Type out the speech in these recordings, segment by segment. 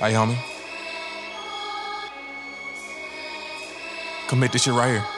Hey, homie. Commit this shit right here.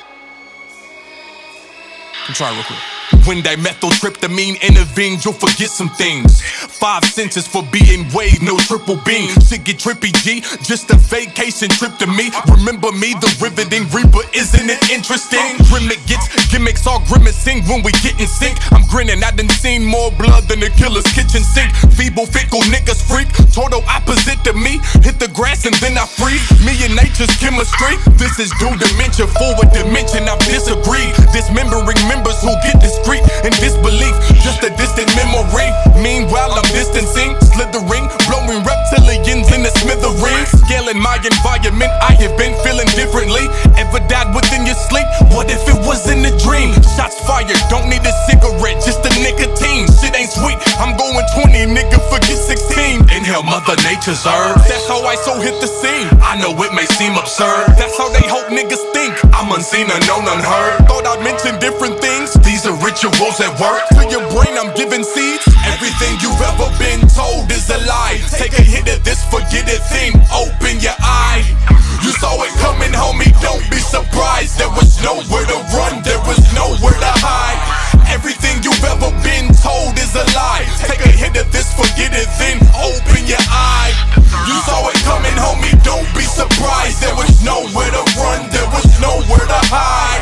Come try it real quick. When dimethyltryptamine intervenes, you'll forget some things. 5 senses for being weighed, no triple beam. Shit get trippy, G, just a vacation trip to me. Remember me, the riveting reaper, isn't it interesting? Grimmick gets gimmicks, all grimacing when we get in sync. I'm grinning, I done seen more blood than the killer's kitchen sink. Feeble, fickle niggas freak, total opposite to me. Hit the grass and then I freeze, me and nature's chemistry. This is due dementia, forward dimension, I've disagreed. Dismembering members who get discreet in disbelief, just a distant memory. Meanwhile I'm distancing, slithering, blowing reptilians in the smithereens. Scaling my environment, I have been feeling differently. Ever died within your sleep? What if it was in a dream? Shots fired, don't need a cigarette, just a nicotine. Shit ain't sweet, I'm going 20, nigga, forget 16. Inhale Mother Nature's herb, that's how I so hit the scene. I know it may seem absurd, that's how they hope niggas think. I'm unseen, unknown, unheard. Thought I'd mention different things, these are rituals at work. To your brain I'm giving seeds. Everything you've ever been told is a lie. Take a hit of this, forget it thing, open your eye. You saw it coming, homie, don't be surprised. There was nowhere to run, there was nowhere to hide. Everything you've ever been told is a lie. Take a hit of this, forget it then, open your eye. You saw it coming, homie, don't be surprised. There was nowhere to run, there was nowhere to hide.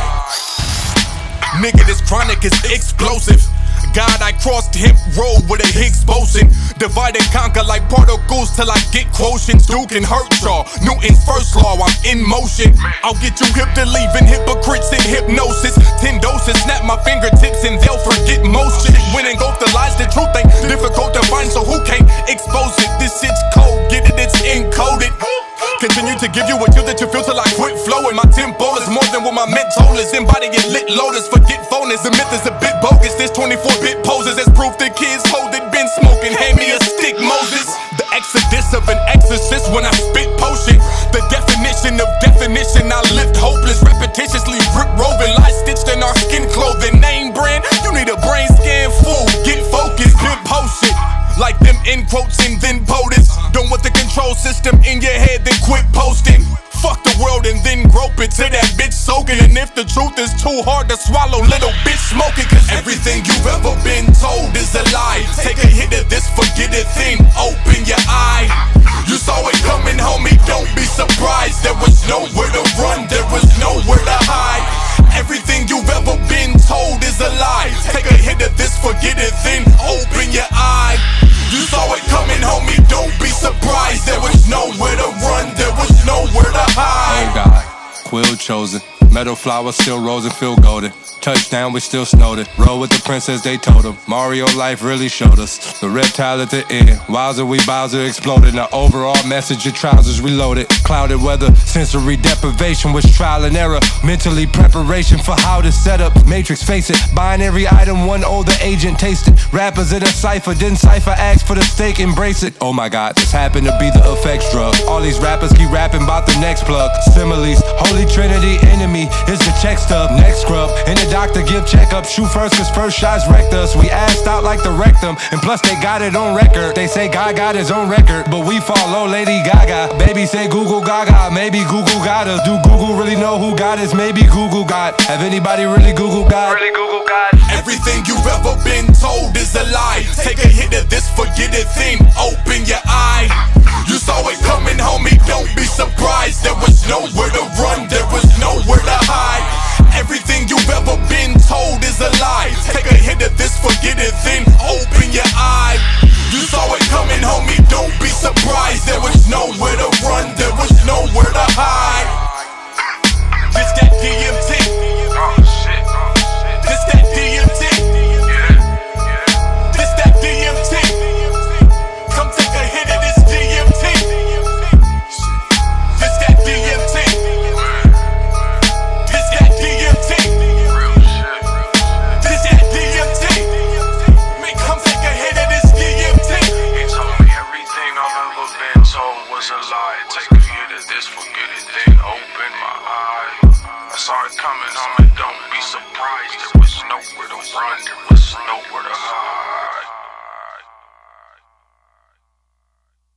Nigga, this chronic is explosive. God, I crossed hemp road with a Higgs boson. Divide and conquer like particles till I get quotients. Duke and Hertshaw, Newton's first law, I'm in motion. I'll get you hip to leaving hypocrites in hypnosis. 10 doses, snap my fingertips and they'll forget most shit. When and go the lies, the truth ain't difficult to find, so who can't expose it? This shit's cold, get it, it's encoded. Continue to give you a you that you feel till I quit flowing. My tempo is more than what my mental is. Embodying lit lotus, forget phonies. The myth is a bit bogus. This 24-bit poses as proof that kids hold it. Been smoking, hand me a stick, Moses. The exodus of an exorcist when I spit potion. The definition of definition, I lived hopeless. Repetitiously rip roving, lies stitched in our skin clothing. Name brand, you need a brain scan, fool. Get focused, pimp post it. Like them in quotes and then POTUS. Don't want the control system in your head, then quit posting. Fuck the world and then grope it to that bitch soaking. And if the truth is too hard to swallow, little bitch smoking. Cause everything you've ever been told is a lie. Take a hit of this, forget it then, open your eye. You saw it coming, homie, don't be surprised. There was nowhere to run, there was nowhere to hide. Everything you've ever been told is a lie. Take a hit of this, forget it then, open your eye. You saw it coming, homie, don't be surprised. There was nowhere to run, there was nowhere to hide. Oh God, quill chosen, metal flowers still rose and feel golden. Touchdown, we still snowed it. Roll with the princess, they told him. Mario life really showed us. The reptile at the end. Wowzer, we Bowser exploded. The overall message, your trousers reloaded. Clouded weather, sensory deprivation was trial and error. Mentally preparation for how to set up. Matrix, face it. Binary item, one older agent tasted. Rappers in a cipher, didn't cipher ask for the steak, embrace it. Oh my God, this happened to be the effects drug. All these rappers keep rapping about the next plug. Similes, holy trinity, enemy is the check stub. Next scrub, and the doctor give checkup. Shoot first, cause first shots wrecked us. We assed out like the rectum, and plus they got it on record. They say God got his own record, but we follow Lady Gaga. Baby say Google Gaga, maybe Google got us. Do Google really know who God is? Maybe Google God. Have anybody really Google God? Really Google God. Everything you've ever been told is a lie. Take a hit of this, forget it then, open your eye. You saw it coming, homie, don't be surprised. There was nowhere to run, there was nowhere to hide. Everything you've ever been told is a lie. Take a hit of this, forget it then,